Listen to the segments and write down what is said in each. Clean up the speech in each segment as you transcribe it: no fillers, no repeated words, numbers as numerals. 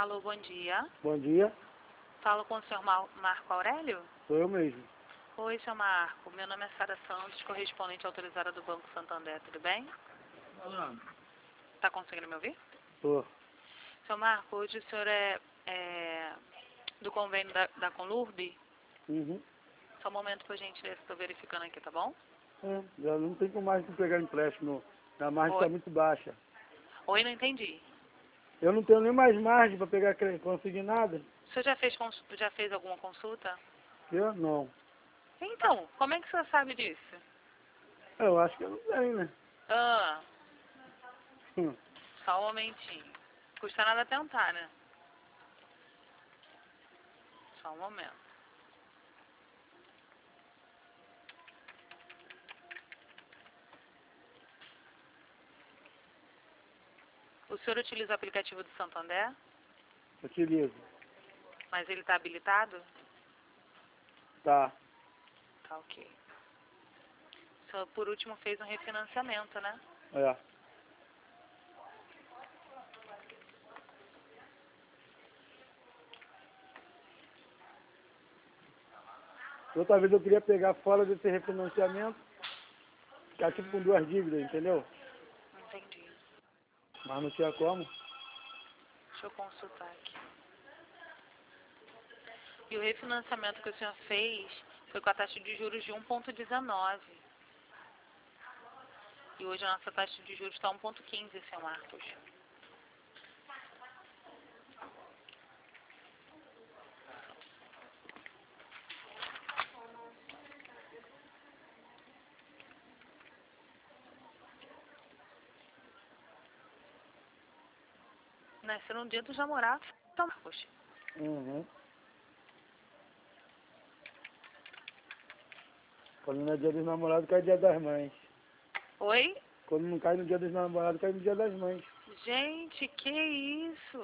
Alô, bom dia. Bom dia, Falo com o senhor Marco Aurélio? sou eu mesmo. Oi, seu Marco. Meu nome é Sara Santos, correspondente autorizada do Banco Santander. Tudo bem? Tá conseguindo me ouvir? Sou. Seu Marco, hoje o senhor é do convênio da Conlurb? Uhum. Só um momento, por gentileza, estou verificando aqui, tá bom? Já não tem como mais pegar empréstimo. A margem está Oi? muito baixa. Oi, não entendi. Eu não tenho nem mais margem para pegar conseguir nada. O senhor já fez alguma consulta? Eu não. Então, como é que o senhor sabe disso? Eu acho que eu não tenho, né? Ah, Hum. só um momentinho. Custa nada tentar, né? Só um momento. O senhor utiliza o aplicativo do Santander, Utilizo. mas ele está habilitado? Tá. Tá ok. O senhor, por último, fez um refinanciamento, né? É. Outra vez eu queria pegar fora desse refinanciamento, ficar tipo com duas dívidas, entendeu? Entendi. Mas não tinha como. Deixa eu consultar aqui. E o refinanciamento que o senhor fez foi com a taxa de juros de 1,19. E hoje a nossa taxa de juros está 1,15, seu Marcos. Nasceu no dia dos namorados, seu Marcos. Uhum. Quando não é dia dos namorados, cai dia das mães. Oi? Quando não cai no dia dos namorados, cai no dia das mães. Gente, que isso?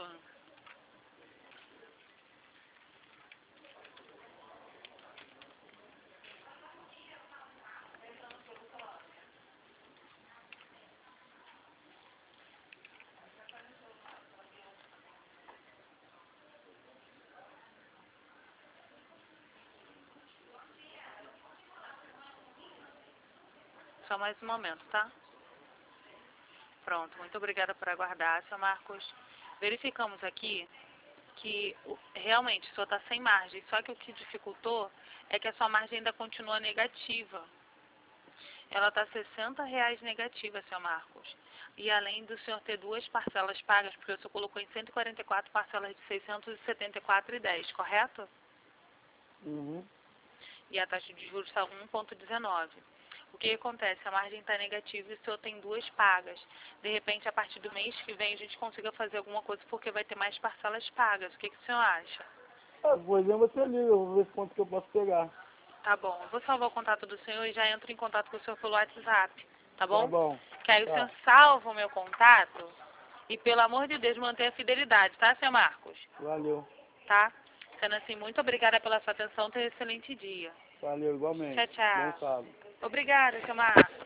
Só mais um momento, tá? Pronto, muito obrigada por aguardar, seu Marcos. Verificamos aqui que realmente o senhor está sem margem, só que o que dificultou é que a sua margem ainda continua negativa. Ela está R$ 60 negativa, seu Marcos. E além do senhor ter duas parcelas pagas, porque o senhor colocou em 144 parcelas de 674,10, correto? Uhum. E a taxa de juros está 1,19. O que acontece? A margem está negativa e o senhor tem duas pagas. De repente, a partir do mês que vem, a gente consiga fazer alguma coisa porque vai ter mais parcelas pagas. O que o senhor acha? Por exemplo, você liga, eu vou ver quanto que eu posso pegar. Tá bom, eu vou salvar o contato do senhor e já entro em contato com o senhor pelo WhatsApp, tá Tá bom? bom. Que aí o Tá. senhor salva o meu contato e, pelo amor de Deus, mantenha a fidelidade, tá, senhor Marcos? Valeu. Tá? Sendo assim, muito obrigada pela sua atenção, tenha um excelente dia. Valeu, igualmente. Tchau, Bom tchau. sábado. Obrigada, senhor Marcos.